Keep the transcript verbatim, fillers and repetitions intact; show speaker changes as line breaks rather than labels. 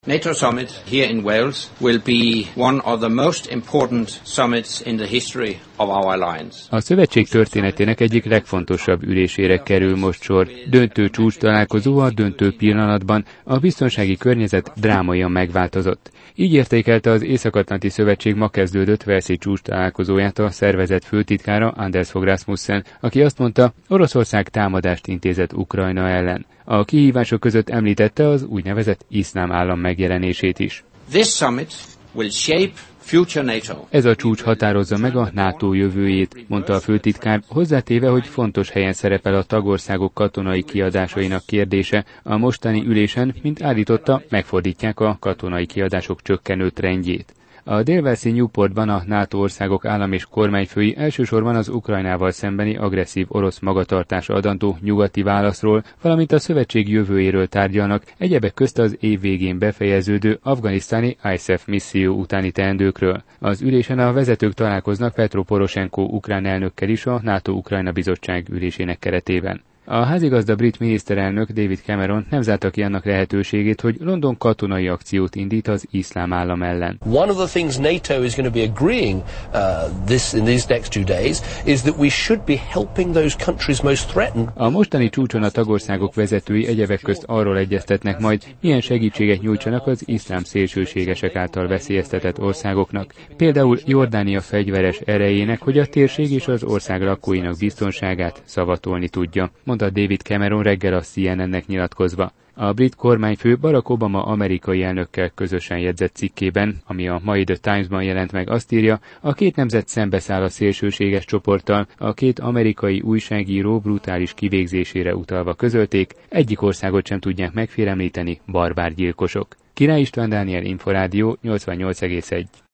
NATO summit here in Wales will be one of the most important summits in the history of our alliance.
A szövetség történetének egyik legfontosabb ülésére kerül most sor. Döntő csúcs találkozó a döntő pillanatban, a biztonsági környezet drámaian megváltozott. Így értékelte az Észak-Atlanti Szövetség ma kezdődött walesi csúcs találkozóját a szervezet főtitkára Anders Fogh Rasmussen, aki azt mondta, Oroszország támadást intézett Ukrajna ellen. A kihívások között említette az úgynevezett iszlám állam megjelenését is.
This summit will shape future NATO.
Ez a csúcs határozza meg a NATO jövőjét, mondta a főtitkár, hozzátéve, hogy fontos helyen szerepel a tagországok katonai kiadásainak kérdése. A mostani ülésen, mint állította, megfordítják a katonai kiadások csökkenő trendjét. A dél-walesi Newportban a NATO országok állam- és kormányfői elsősorban az Ukrajnával szembeni agresszív orosz magatartásra adandó nyugati válaszról, valamint a szövetség jövőjéről tárgyalnak, egyebek közt az év végén befejeződő afganisztáni I S A F misszió utáni teendőkről. Az ülésen a vezetők találkoznak Petro Poroshenko ukrán elnökkel is a NATO-Ukrajna bizottság ülésének keretében. A házigazda brit miniszterelnök David Cameron nem zárta ki annak lehetőségét, hogy London katonai akciót indít az iszlám állam ellen.
One of the things NATO is going to be agreeing uh, this in these next two days is that we should be helping those countries most threatened.
A mostani csúcson a tagországok vezetői egyebek közt arról egyeztetnek majd, milyen segítséget nyújtsanak az iszlám szélsőségesek által veszélyeztetett országoknak. Például Jordánia fegyveres erejének, hogy a térség és az ország lakóinak biztonságát szavatolni tudja, mondta David Cameron reggel a C N N-nek nyilatkozva. A brit kormányfő Barack Obama amerikai elnökkel közösen jegyzett cikkében, ami a mai The Times-ban jelent meg, azt írja, a két nemzet szembeszáll a szélsőséges csoporttal, a két amerikai újságíró brutális kivégzésére utalva közölték, egyik országot sem tudják megfélemlíteni barbár gyilkosok. Király István Dániel, Inforádió, nyolcvannyolc egész egy.